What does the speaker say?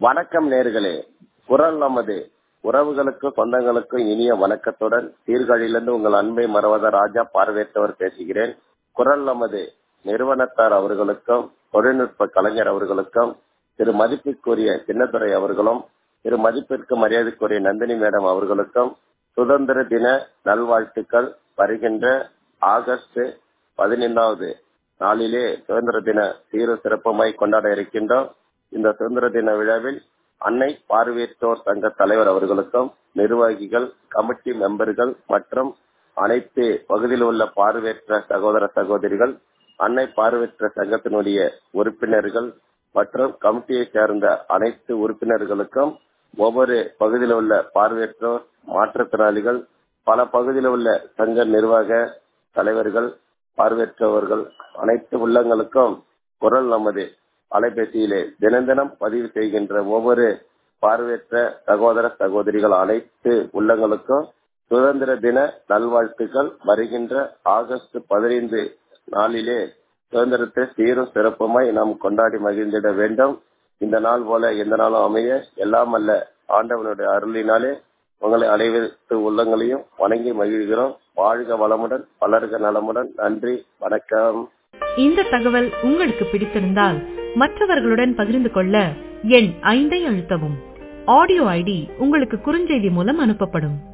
வணக்கம் நேர்களே. குரல் நமது உறவுகளுக்கும் சொந்தங்களுக்கும் இனிய வணக்கத்துடன் சீர்காழியிலிருந்து உங்கள் அன்பை மறவத ராஜா பார்வையற்றவர் பேசுகிறேன். குரல் நமது நிறுவனத்தார் அவர்களுக்கும் தொழில்நுட்ப கலைஞர் அவர்களுக்கும் திரு மதிப்பிற்குரிய சின்னத்துறை அவர்களும் திரு மதிப்பிற்கு மரியாதைக்குரிய நந்தினி மேடம் அவர்களுக்கும் சுதந்திர தின நல்வாழ்த்துக்கள். வருகின்ற ஆகஸ்ட் 15வது நாளிலே சுதந்திர தின சீர சிறப்புமாய் கொண்டாட இருக்கின்றோம். இந்த சுதந்திர தின விழாவில் அன்னை பார்வையற்றோர் சங்க தலைவர் அவர்களுக்கும் நிர்வாகிகள், கமிட்டி மெம்பர்கள் மற்றும் அனைத்து பகுதியில் உள்ள பார்வையற்ற சகோதர சகோதரிகள், அன்னை பார்வையற்ற சங்கத்தினுடைய உறுப்பினர்கள் மற்றும் கமிட்டியை சேர்ந்த அனைத்து உறுப்பினர்களுக்கும், ஒவ்வொரு பகுதியில் உள்ள பார்வையற்றோர், மாற்றுத்திறனாளிகள், பல பகுதியில் உள்ள சங்க நிர்வாக தலைவர்கள், பார்வையற்றவர்கள் அனைத்து உள்ளங்களுக்கும் குரல் நமது அலைபேசியிலே தினம் பதிவு செய்கின்ற ஒவ்வொரு பார்வையற்ற சகோதர சகோதரிகள் அனைத்து உள்ளங்களுக்கும் சுதந்திர தின நல்வாழ்த்துக்கள். வருகின்ற ஆகஸ்ட் 15 நாளிலே சுதந்திரத்தை சீரும் சிறப்புமாய் நாம் கொண்டாடி மகிழ்ந்திட வேண்டும். இந்த நாள் போல எந்த நாளும் அமைய எல்லாம் அல்ல ஆண்டவனுடைய அருளினாலே உங்களை அனைத்து உள்ளங்களையும் வணங்கி மகிழ்கிறோம். வாழ்க வளமுடன், வளர்க நலமுடன். நன்றி, வணக்கம். இந்த தகவல் உங்களுக்கு பிடித்திருந்தால் மற்றவர்களுடன் பகிர்ந்து கொள்ள எண் 5 அழுத்தவும். ஆடியோ ஐடி உங்களுக்கு குறுஞ்செய்தி மூலம் அனுப்பப்படும்.